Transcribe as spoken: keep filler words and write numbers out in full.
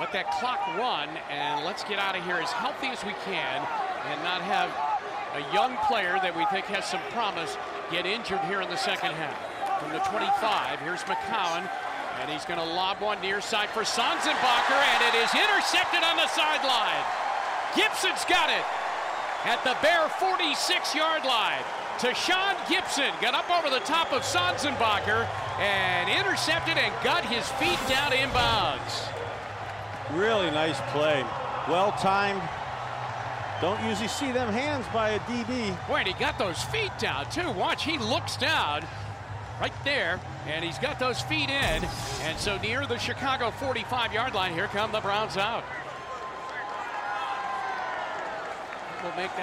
let that clock run, and let's get out of here as healthy as we can and not have a young player that we think has some promise get injured here in the second half. From the twenty-five, here's McCowan, and he's going to lob one near side for Sanzenbacher, and it is intercepted on the sideline. Gibson's got it at the bare forty-six yard line. Tashaun Gibson got up over the top of Sanzenbacher and intercepted and got his feet down inbounds. Really nice play. Well timed. Don't usually see them hands by a D B. Boy, and he got those feet down too. Watch, he looks down right there, and he's got those feet in. And so near the Chicago forty-five yard line, here come the Browns out. We'll make that